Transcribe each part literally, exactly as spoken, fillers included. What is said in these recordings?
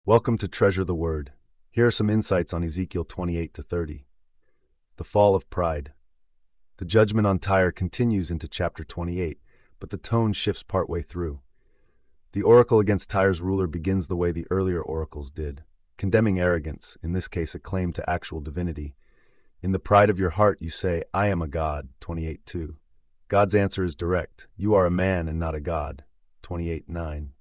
Welcome to Treasure the Word. Here are some insights on Ezekiel twenty-eight to thirty. The fall of pride. The judgment on Tyre continues into chapter twenty-eight, but the tone shifts partway through. The oracle against Tyre's ruler begins the way the earlier oracles did, condemning arrogance, in this case a claim to actual divinity. In the pride of your heart you say, I am a god, twenty-eight two. God's answer is direct, you are a man and not a god, twenty-eight nine.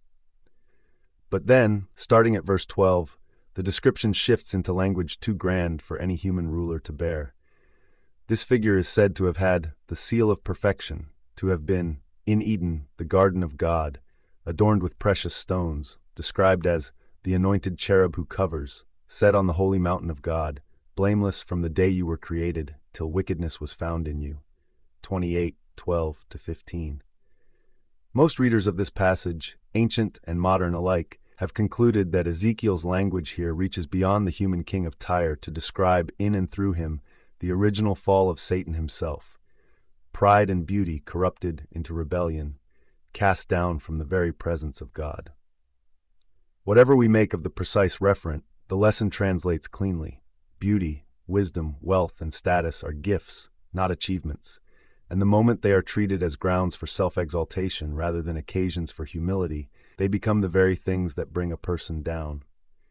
But then, starting at verse twelve, the description shifts into language too grand for any human ruler to bear. This figure is said to have had the seal of perfection, to have been, in Eden, the garden of God, adorned with precious stones, described as the anointed cherub who covers, set on the holy mountain of God, blameless from the day you were created till wickedness was found in you. twenty-eight twelve to fifteen. Most readers of this passage, ancient and modern alike, have concluded that Ezekiel's language here reaches beyond the human king of Tyre to describe in and through him the original fall of Satan himself. Pride and beauty corrupted into rebellion, cast down from the very presence of God. Whatever we make of the precise referent, the lesson translates cleanly. Beauty, wisdom, wealth, and status are gifts, not achievements, and the moment they are treated as grounds for self-exaltation rather than occasions for humility, they become the very things that bring a person down.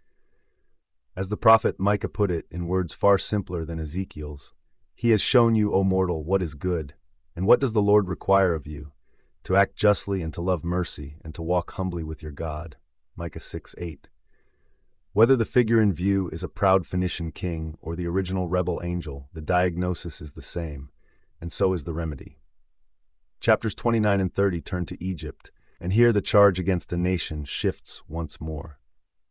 As the prophet Micah put it in words far simpler than Ezekiel's, He has shown you, O mortal, what is good. And what does the Lord require of you? To act justly and to love mercy and to walk humbly with your God. Micah six eight. Whether the figure in view is a proud Phoenician king or the original rebel angel, the diagnosis is the same, and so is the remedy. Chapters twenty-nine and thirty turn to Egypt, and here the charge against a nation shifts once more.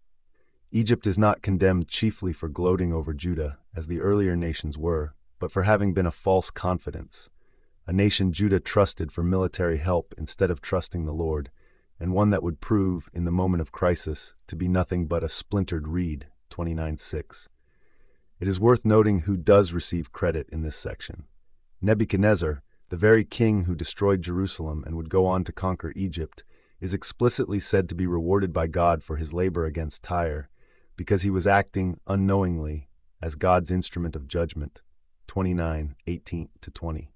Egypt is not condemned chiefly for gloating over Judah, as the earlier nations were, but for having been a false confidence, a nation Judah trusted for military help instead of trusting the Lord, and one that would prove, in the moment of crisis, to be nothing but a splintered reed, twenty-nine six. It is worth noting who does receive credit in this section. Nebuchadnezzar, the very king who destroyed Jerusalem and would go on to conquer Egypt, is explicitly said to be rewarded by God for his labor against Tyre, because he was acting unknowingly as God's instrument of judgment, twenty-nine eighteen to twenty.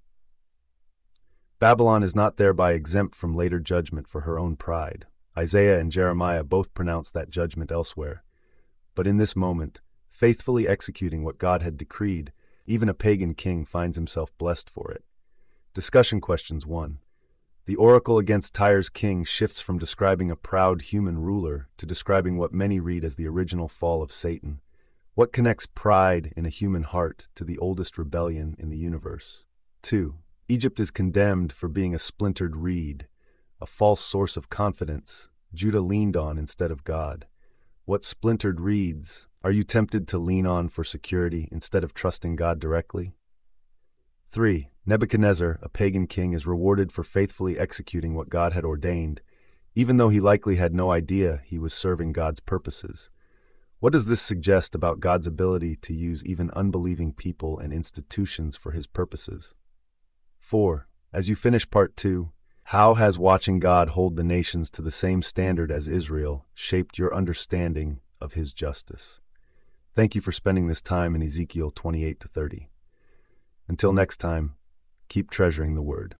Babylon is not thereby exempt from later judgment for her own pride. Isaiah and Jeremiah both pronounce that judgment elsewhere. But in this moment, faithfully executing what God had decreed, even a pagan king finds himself blessed for it. Discussion questions one. The oracle against Tyre's king shifts from describing a proud human ruler to describing what many read as the original fall of Satan. What connects pride in a human heart to the oldest rebellion in the universe? two. Egypt is condemned for being a splintered reed, a false source of confidence Judah leaned on instead of God. What splintered reeds are you tempted to lean on for security instead of trusting God directly? three. Nebuchadnezzar, a pagan king, is rewarded for faithfully executing what God had ordained, even though he likely had no idea he was serving God's purposes. What does this suggest about God's ability to use even unbelieving people and institutions for his purposes? four. As you finish part two, how has watching God hold the nations to the same standard as Israel shaped your understanding of his justice? Thank you for spending this time in Ezekiel twenty-eight to thirty. Until next time, keep treasuring the Word.